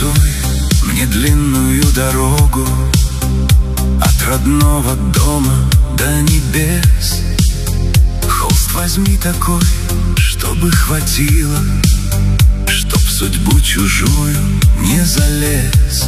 Нарисуй мне длинную дорогу от родного дома до небес. Холст возьми такой, чтобы хватило, чтоб в судьбу чужую не залез.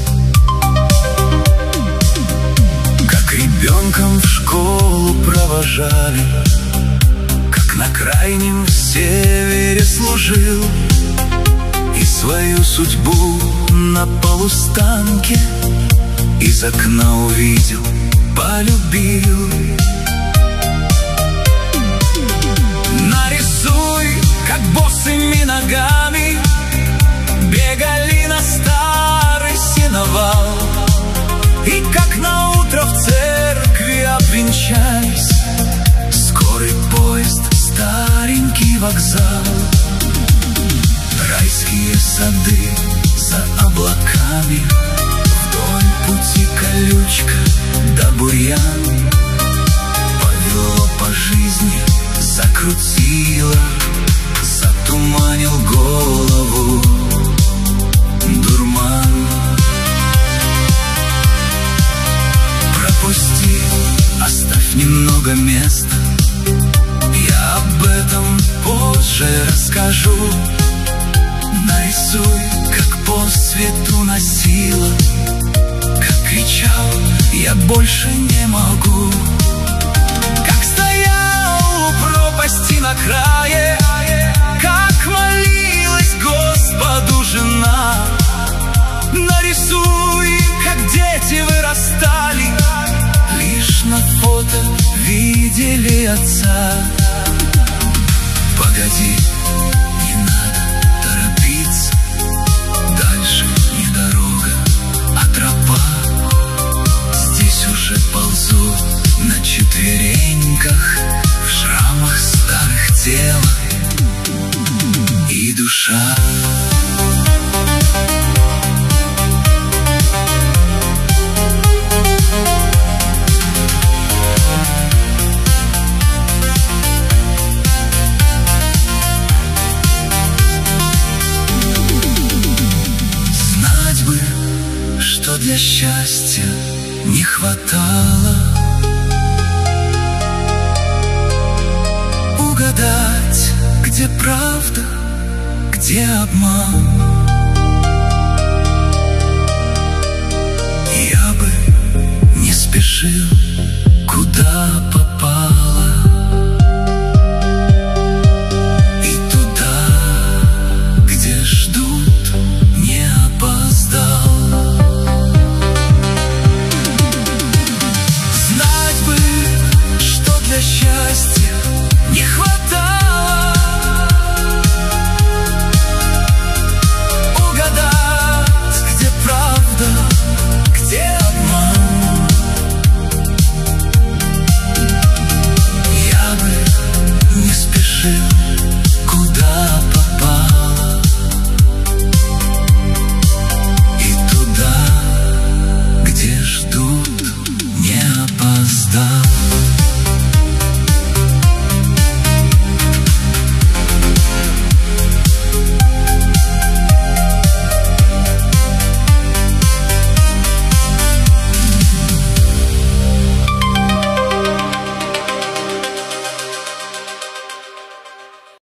Как ребенком в школу провожали, как на крайнем севере служил, и свою судьбу на полустанке из окна увидел, полюбил. Нарисуй, как босыми ногами бегали на старый сеновал, и как наутро в церкви обвенчались, скорый поезд, старенький вокзал. Райские сады за облаками, вдоль пути колючка да бурьян. Повело по жизни, закрутило, затуманил голову дурман. Пропусти, оставь немного места, я об этом позже расскажу. Нарисуй, как по свету носила, как кричал: я больше не могу. Как стоял у пропасти на крае, как молилась Господу жена. Нарисуй, как дети вырастали, лишь на фото видели отца. Погоди, не надо торопиться, дальше не дорога, а тропа. Здесь уже ползу на четвереньках, в шрамах старых тело и душа. Знать бы, что для счастья не хватало